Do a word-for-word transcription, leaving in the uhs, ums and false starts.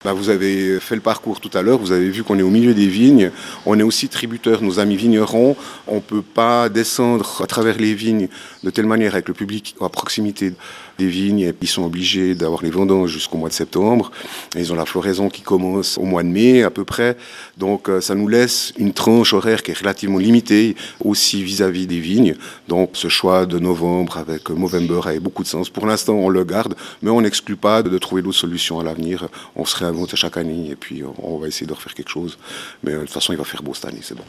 Bah, vous avez fait le parcours tout à l'heure, vous avez vu qu'on est au milieu des vignes, on est aussi tributaire, nos amis vignerons, on ne peut pas descendre à travers les vignes de telle manière avec le public à proximité des vignes, et ils sont obligés d'avoir les vendanges jusqu'au mois de septembre, et ils ont la floraison qui commence au mois de mai à peu près, donc ça nous laisse une tranche horaire qui est relativement limitée aussi vis-à-vis des vignes, donc ce choix de novembre avec Movember avait beaucoup de sens. Pour l'instant on le garde, mais on n'exclut pas de trouver d'autres solutions à l'avenir, on serait à chaque année et puis on va essayer de refaire quelque chose. Mais de toute façon, il va faire beau cette année, c'est bon.